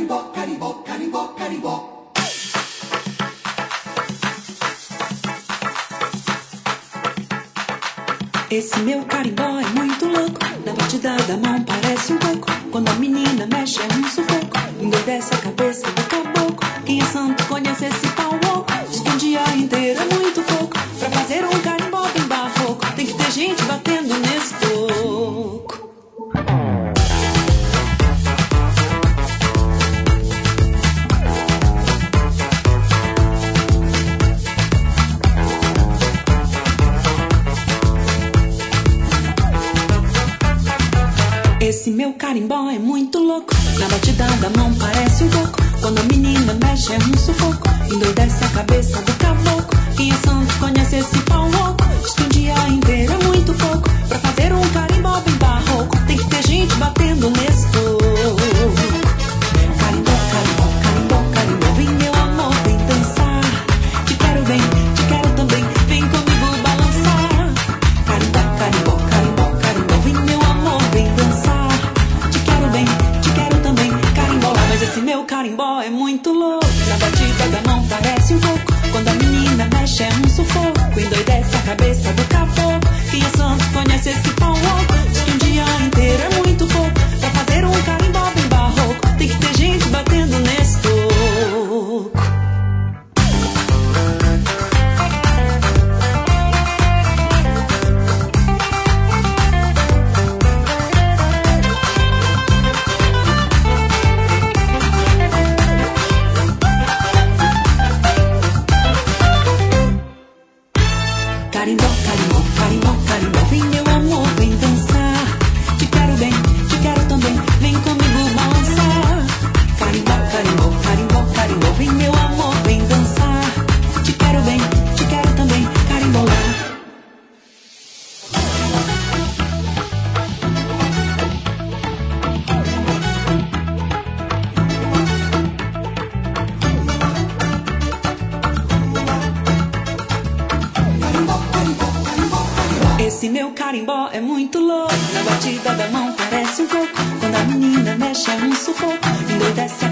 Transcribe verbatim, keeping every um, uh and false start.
carimbó, carimbó, carimbó, carimbó. Esse meu carimbó é muito louco. Na batida da mão parece um coco. Quando a menina mexe é um sufoco. Endoidece a cabeça do caboclo. Quem é santo conhece esse pau louco. Diz que um dia inteiro é muito pouco. Pra fazer um carimbó bem barroco, tem que ter gente batendo nesse toco. Esse meu carimbó é muito louco. Na batida da mão parece um coco. Quando a menina mexe é um sufoco. Endoidece a cabeça do caboclo. Quem é santo conhece esse pau louco. Diz que um dia inteiro é muito pouco. Pra fazer um carimbó bem barroco, tem que ter gente batendo nesse toco. Carimbó, carimbó, carimbó, carimbó. Vem meu amor, vem dançar. Te quero bem, te quero também. Vem comigo balançar. Carimbó, carimbó, carimbó, carimbó. Vem meu amor, vem dançar. Te quero bem, te quero também. Carimbó lá, mas esse meu carimbó é muito louco. Na batida da mão parece um coco. Quando a menina mexe é um sufoco. Endoidece a cabeça do caboclo. Quem é santo conhece esse pau louco. Diz que um dia inteiro é muito pouco. Pra fazer um carimbó bem barroco, tem que ter gente batendo nesse toco. Carimbó, carimbó, carimbó, carimbó. Vem meu amor, vem dançar. Te quero bem, te quero também. Vem comigo balançar. Carimbó, carimbó, carimbó, carimbó. Vem meu amor, vem dançar. Te quero bem, te quero também. Carimbó lá. Esse meu carimbó é muito louco. Na batida da mão parece um coco. Quando a menina mexe é um sufoco. Endoidece